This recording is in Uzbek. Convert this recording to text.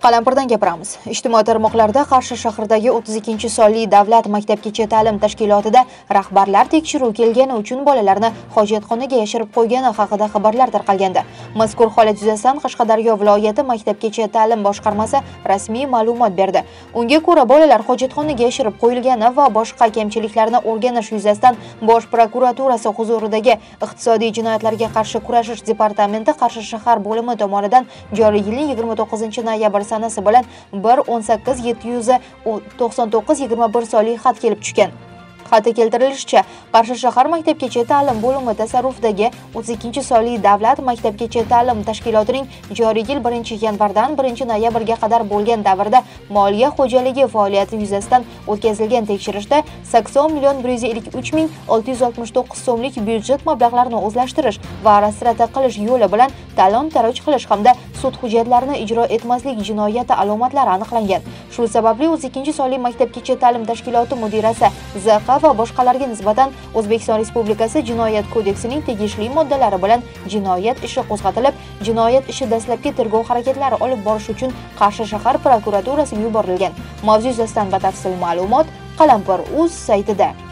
Qalampirdan gapiramiz. Ijtimoiy tarmoqlarda Qarshi shahridagi 32-sonli davlat maktabgacha ta'lim tashkilotida rahbarlar tekshiruv kelgani uchun bolalarni hojatxonaga yashirib qo'ygani haqida xabarlar tarqalgandi. Mazkur holat yuzasidan Qashqadaryo viloyati maktabgacha ta'lim boshqarmasi rasmiy ma'lumot berdi. Unga ko'ra, bolalar hojatxonaga yashirib qo'yilgani va boshqa kamchiliklarni o'rganish yuzasidan Bosh prokuraturasi huzuridagi Iqtisodiy jinoyatlarga qarshi kurashish departamenti Qarshi shahar bo'limi tomonidan joriy yilning 29-noyabr sanasi bilan 1-18-799-21 sonli xat kelib tushgan. Xatda keltirilishicha, Qarshi shahar maktabgacha ta'lim bo'limi tasarrufidagi 32-sonli davlat maktabgacha ta'lim tashkilotining joriy yil 1-yanvardan 1-noyabrga qadar bo'lgan davrda moliya xo'jaligi faoliyati yuzasidan o'tkazilgan tekshirishda 80,153,669 so'mlik byudjet mablag'larini o'zlashtirish va rasrata qilish yo'li bilan talon-taroj qilish hamda sud hujjatlarini ijro etmaslik jinoyati alomatlari aniqlangan. Shu sababli 32-sonli maktabgacha ta'lim tashkiloti mudirasi ZQ va boshqalarga nisbatan O'zbekiston Respublikasi Jinoyat kodeksining tegishli moddalari bilan jinoyat ishi qo'zg'atilib, jinoyat ishi dastlabki tergov harakatlari olib borish uchun Qarshi shahar prokuraturasiga yuborilgan. Mavzu yuzasidan batafsil ma'lumot Qalampir.uz saytida.